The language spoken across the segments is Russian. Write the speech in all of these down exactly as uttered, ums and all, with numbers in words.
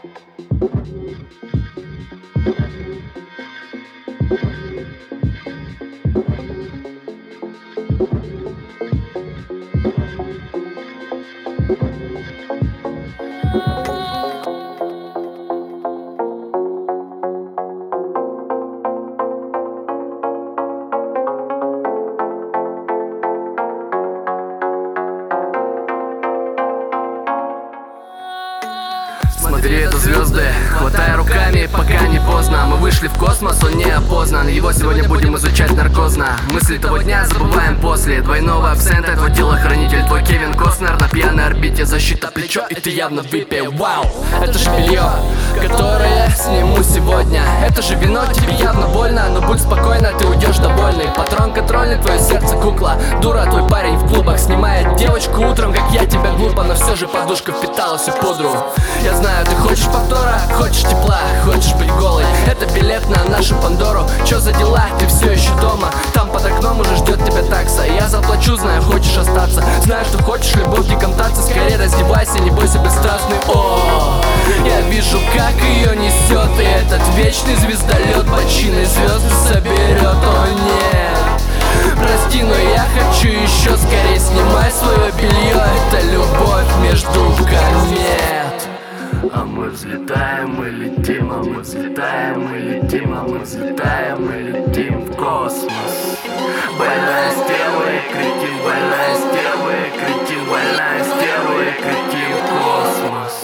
Смотри, это звезды, хватая руками, пока не поздно. Мы вышли в космос, он не опознан. Его сегодня будем изучать наркозно. Мысли того дня забываем после двойного абсента. Твой телохранитель, твой Кевин Костнер на пьяной орбите. Защита плечо, и ты явно выпей. Вау, это же белье, которое сниму сегодня. Это же вино, тебе явно больно, но будь спокойна, ты уйдешь довольный. Патрон контрольный, твое сердце кукла. Дура, твой парень в клубах снимает девочку утром, как я тебя глупо. Но все же подушка впиталась в пудру. Я знаю, ты хочешь повтора, хочешь тепла, хочешь быть голой. Это билет на нашу Пандору. Чё за дела, ты все еще дома? Там под окном уже ждет тебя такса. Я заплачу, знаю, хочешь остаться. Знаю, что хочешь любовь кантаться. Скорее раздевайся, не бойся быть страстной. О, я вижу, как ее несет. И этот вечный звездолет бочины звезды соберет. О нет, прости, но я хочу еще. Скорее снимай свое белье. Это любовь между комет. А мы взлетаем, мы летим, а мы взлетаем, мы летим, а мы взлетаем, мы летим в космос. Больная стерва и кретин, больная стерва и кретин, больная стерва и кретин в космос.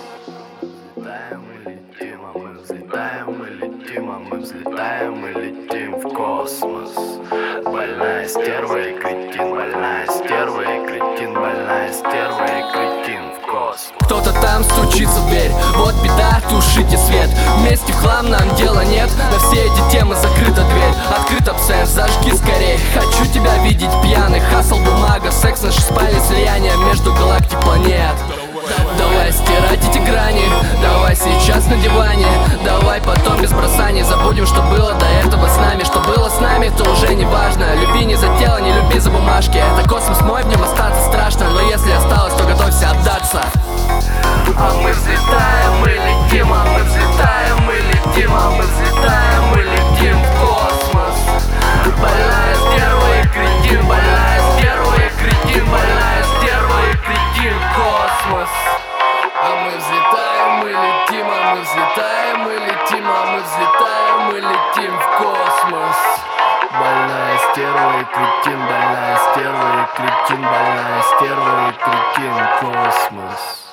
Взлетаем, мы летим, а мы взлетаем, мы летим, а мы взлетаем, мы летим в космос. Больная стерва и кретин, больная стерва и кретин, больная стерва и кретин в космос. Кто-то там стучится в дверь, вот беда, тушите свет. Вместе в хлам нам дела нет, на все эти темы закрыта дверь. Открыт абсент, зажги скорей. Хочу тебя видеть пьяный, хасл, бумага, секс, наши спали, слияние между галактик, планет. Давай стирать эти грани, давай сейчас на диване. Давай потом без бросаний забудем, что было до этого с нами. Что было с нами, то уже не важно. Люби не за тело, не люби за бумажки. Это космос мой, в нем остаться страшно. Но если осталось, то готовься отдаться. А мы взлетаем, мы летим, а мы взлетаем, мы летим, а мы взлетаем, мы летим в космос. Больная стерва и кретин, больная стерва и кретин, больная стерва и кретин в космос. А мы взлетаем, мы летим, а мы взлетаем, мы летим, а мы взлетаем, мы летим в космос. Больная стерва и кретин, больная стерва и кретин, больная стерва и кретин в космос.